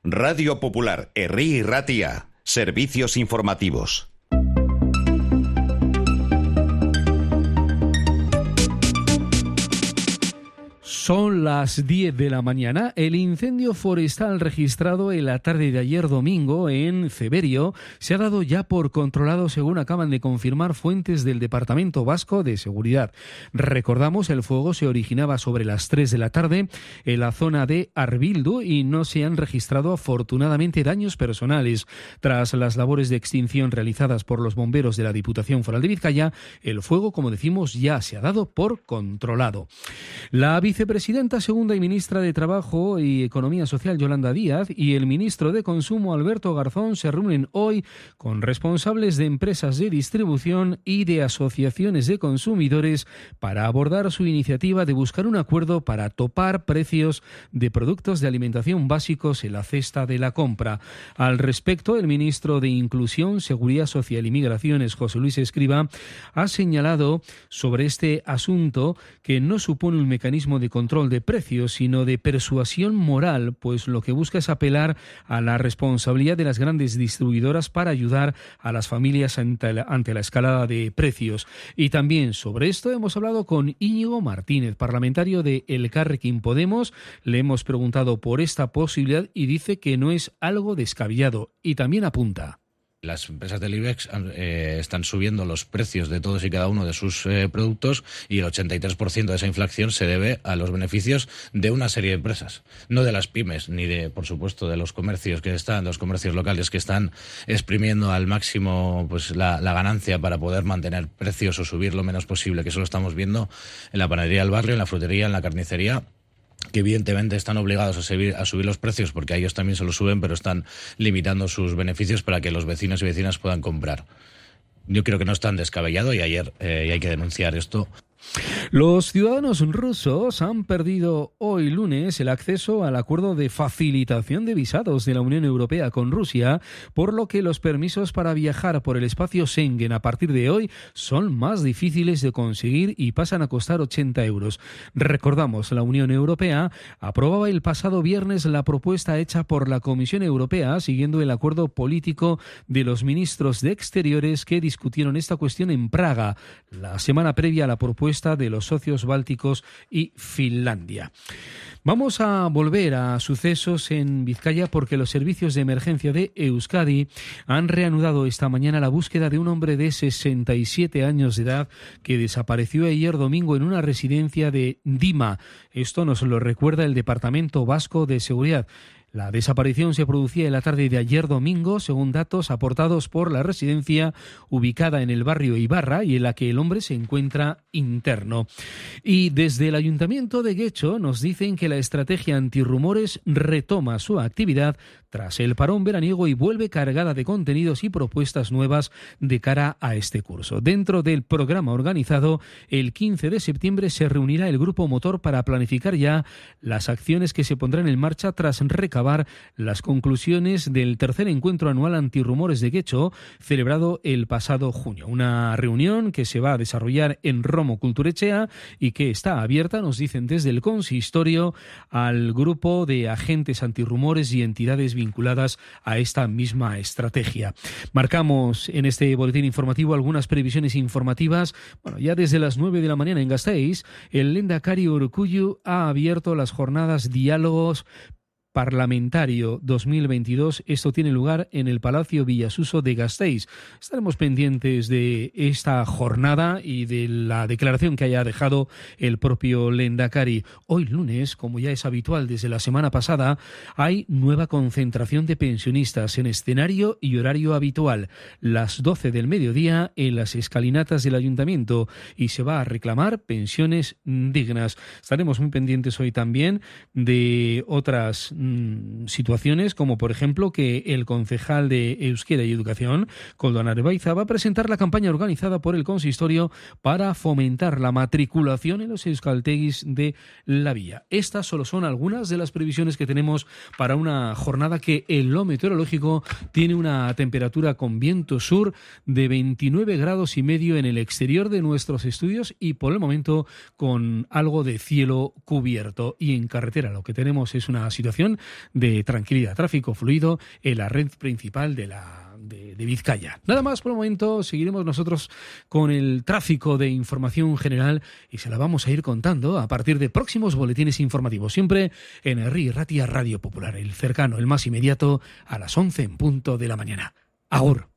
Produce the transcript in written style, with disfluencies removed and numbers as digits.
Radio Popular, Herri y Ratia. Servicios informativos. Son las 10 de la mañana. El incendio forestal registrado en la tarde de ayer domingo en Ceberio se ha dado ya por controlado, según acaban de confirmar fuentes del Departamento Vasco de Seguridad. Recordamos, el fuego se originaba sobre las 3 de la tarde en la zona de Arbildu y no se han registrado afortunadamente daños personales. Tras las labores de extinción realizadas por los bomberos de la Diputación Foral de Vizcaya, el fuego, como decimos, ya se ha dado por controlado. La vicepresidenta segunda y ministra de Trabajo y Economía Social, Yolanda Díaz, y el ministro de Consumo, Alberto Garzón, se reúnen hoy con responsables de empresas de distribución y de asociaciones de consumidores para abordar su iniciativa de buscar un acuerdo para topar precios de productos de alimentación básicos en la cesta de la compra. Al respecto, el ministro de Inclusión, Seguridad Social y Migraciones, José Luis Escrivá, ha señalado sobre este asunto que no supone un mecanismo de control de precios, sino de persuasión moral, pues lo que busca es apelar a la responsabilidad de las grandes distribuidoras para ayudar a las familias ante la escalada de precios. Y también sobre esto hemos hablado con Íñigo Martínez, parlamentario de Elkarrekin Podemos. Le hemos preguntado por esta posibilidad y dice que no es algo descabellado. Y también apunta: las empresas del IBEX están subiendo los precios de todos y cada uno de sus productos, y el 83% de esa inflación se debe a los beneficios de una serie de empresas, no de las pymes ni de, por supuesto, de los comercios los comercios locales que están exprimiendo al máximo pues la ganancia para poder mantener precios o subir lo menos posible, que eso lo estamos viendo en la panadería del barrio, en la frutería, en la carnicería, que evidentemente están obligados a subir los precios porque a ellos también se los suben, pero están limitando sus beneficios para que los vecinos y vecinas puedan comprar. Yo creo que no es tan descabellado y hay que denunciar esto. Los ciudadanos rusos han perdido hoy lunes el acceso al acuerdo de facilitación de visados de la Unión Europea con Rusia, por lo que los permisos para viajar por el espacio Schengen a partir de hoy son más difíciles de conseguir y pasan a costar 80 euros. Recordamos, la Unión Europea aprobaba el pasado viernes la propuesta hecha por la Comisión Europea siguiendo el acuerdo político de los ministros de Exteriores que discutieron esta cuestión en Praga la semana previa a la propuesta de los socios bálticos y Finlandia. Vamos a volver a sucesos en Vizcaya porque los servicios de emergencia de Euskadi han reanudado esta mañana la búsqueda de un hombre de 67 años de edad que desapareció ayer domingo en una residencia de Dima. Esto nos lo recuerda el Departamento Vasco de Seguridad. La desaparición se producía en la tarde de ayer domingo, según datos aportados por la residencia ubicada en el barrio Ibarra y en la que el hombre se encuentra interno. Y desde el Ayuntamiento de Guecho nos dicen que la estrategia antirrumores retoma su actividad tras el parón veraniego y vuelve cargada de contenidos y propuestas nuevas de cara a este curso. Dentro del programa organizado, el 15 de septiembre se reunirá el Grupo Motor para planificar ya las acciones que se pondrán en marcha tras recabar las conclusiones del tercer encuentro anual antirrumores de Guecho, celebrado el pasado junio. Una reunión que se va a desarrollar en Romo Kulturechea y que está abierta, nos dicen desde el consistorio, al grupo de agentes antirrumores y entidades vinculadas a esta misma estrategia. Marcamos en este boletín informativo algunas previsiones informativas. Bueno, ya desde las 9 de la mañana en Gasteiz, el Lehendakari Urkullu ha abierto las jornadas Diálogos Parlamentario 2022. Esto tiene lugar en el Palacio Villasuso de Gasteiz. Estaremos pendientes de esta jornada y de la declaración que haya dejado el propio Lehendakari. Hoy lunes, como ya es habitual desde la semana pasada, hay nueva concentración de pensionistas en escenario y horario habitual, las 12 del mediodía en las escalinatas del Ayuntamiento, y se va a reclamar pensiones dignas. Estaremos muy pendientes hoy también de otras situaciones, como por ejemplo que el concejal de Euskera y Educación, Koldo Anarbaiza, va a presentar la campaña organizada por el consistorio para fomentar la matriculación en los euskaltegis de la villa. Estas solo son algunas de las previsiones que tenemos para una jornada que en lo meteorológico tiene una temperatura con viento sur de 29 grados y medio en el exterior de nuestros estudios y por el momento con algo de cielo cubierto. Y en carretera lo que tenemos es una situación también de tranquilidad, tráfico fluido en la red principal de Vizcaya. Nada más por el momento, seguiremos nosotros con el tráfico de información general y se la vamos a ir contando a partir de próximos boletines informativos, siempre en Herri Ratia Radio Popular, el cercano, el más inmediato, a las 11 en punto de la mañana. Agur.